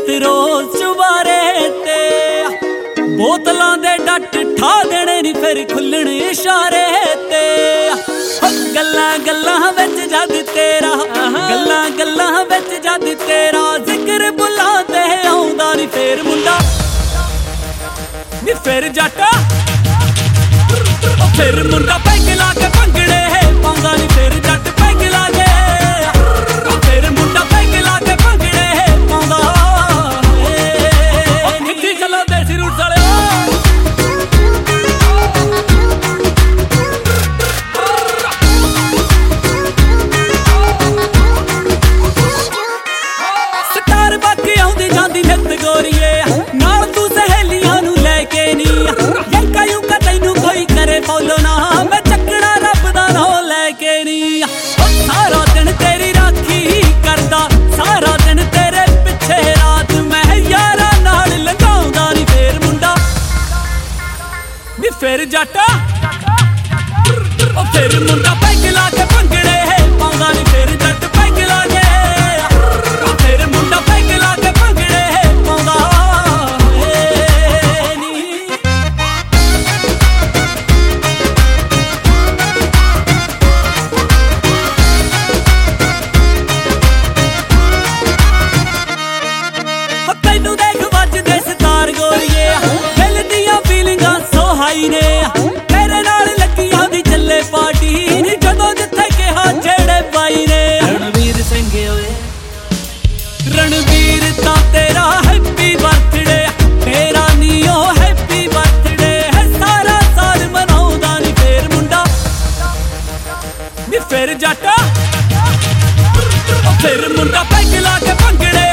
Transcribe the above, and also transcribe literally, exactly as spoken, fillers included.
नित रोज चुबारे ते बोतलों दे डट ठा देने नी फिर खुलण इशारे ते गल्लां गल्लां विच जद तेरा गल्लां गल्लां विच जद तेरा जिक्र बुला ते आउंदा नी फिर मुंडा नी फिर जट फिर मुंडा पैग ला के भंगड़े पाउंदा नी फिर जट पैग ला के फिर मुंडा पैग ला के भंगड़े पाउंदा कित्थे चलो देसी रूट्स वाले स्टार बाकी आउंदी जांदी नित गोरीए नाल तू सहेलियां नू लेके नी यंका युंका तैनू कोई करे फॉलो ना मैं चकना रब दा नाम लेके नी सारा दिन तेरी राखी करदा सारा दिन तेरे पिछे रात मैं यारा नाल लगाउंदा नी फिर मुंडा नी फिर जट ओ फिर मुंडा पैग ला के भंगड़े पाउंदा नी फिर जट पैग ला के फिर मुंडा पैग ला के भंगड़े पाउंदा तैनू देख वजदे सितार गोरीए दिल दियां फीलिंगां सो हाई ने तेरे नाल लगी आंदी चले पार्टी नी जदों जिथे कहा जेड़े बाई ने रणवीर सिंह ओए रणवीर ता तेरा हैप्पी बर्थडे तेरा नी ओ हैप्पी बर्थडे है सारा साल मनाउंदा नी फिर मुंडा नी फिर जट फिर मुंडा पैग ला के भंगड़े